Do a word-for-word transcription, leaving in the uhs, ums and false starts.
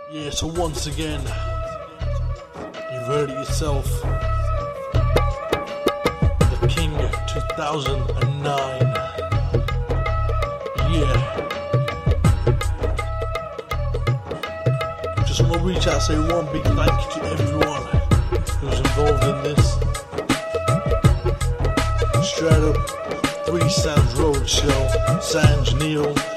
Yeah, so once again, you've heard it yourself. The King two thousand nine. Yeah. Just want to reach out and say one big thank you to everyone who's involved in this. Straight up, Three Sands Road Show, Sanj Neil.